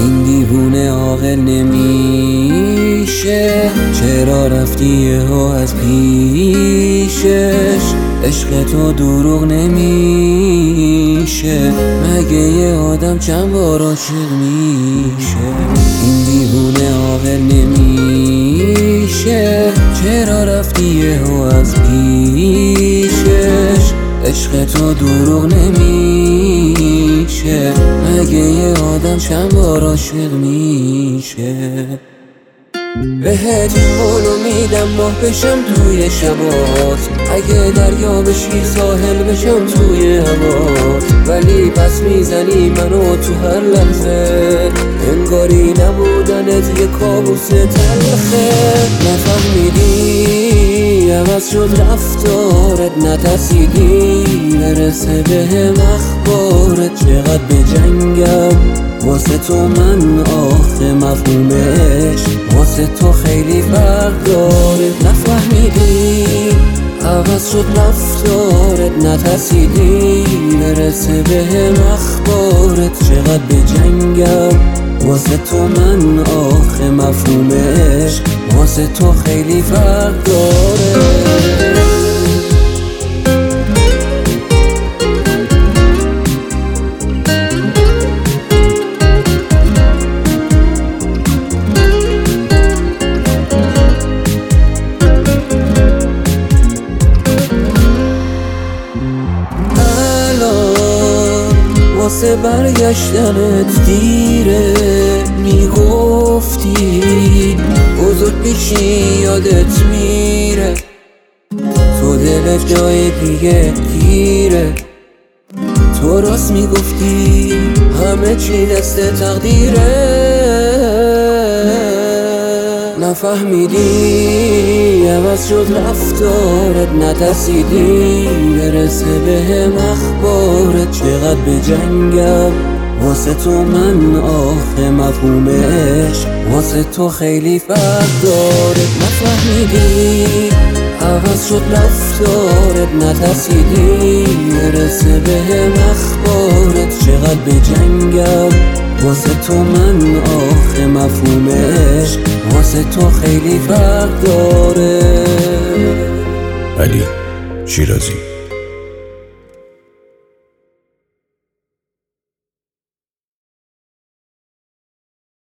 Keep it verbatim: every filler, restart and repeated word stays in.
این دیوونه عاقل نمیشه، چرا رفتی یهو از پیشش؟ عشق تو دروغ نمیشه، مگه یه آدم چند بار عاشق میشه؟ این دیوونه عاقل نمیشه، چرا رفتی یهو از پیشش؟ عشق تو دروغ نمیشه، مگه یه آدم چند بار عاشق میشه؟ بهت قولو میدم ماه بشم توی شبات، اگه دریا بشی ساحل بشم توی هوات، ولی پس میزنی منو تو هر لحظه، انگاری نبودنت یه کابوس تلخه. نفهمیدی عوض شد رفتارت، نترسیدی برسه بهم اخبارت، چقدر بجنگم واسه تو من آخه مفهومش واسه تو خیلی فرق داره. نفهمیدی عوض شد رفتارت، نترسیدی برسه بهم اخبارت، چقدر بجنگم واسه تو من آخه مفهومش واسه تو خیلی فرق داره. واسه برگشتنت دیره، میگفتی بزرگ میشی یادت میره، تو دلت جای دیگه گیره، تو راست میگفتی همه چی دست تقدیره. نفهمیدی عوض شد رفتارت، نترسیدی برسه بهم اخبارت، چقدر بجنگم واسه تو من آخه مفهومش واسه تو خیلی فرق داره. نفهمیدی عوض شد رفتارت، نترسیدی برسه بهم اخبارت، چقدر بجنگم واسه تو من آخه مفهومش واسه تو خیلی فرق داره. علی شیرازی.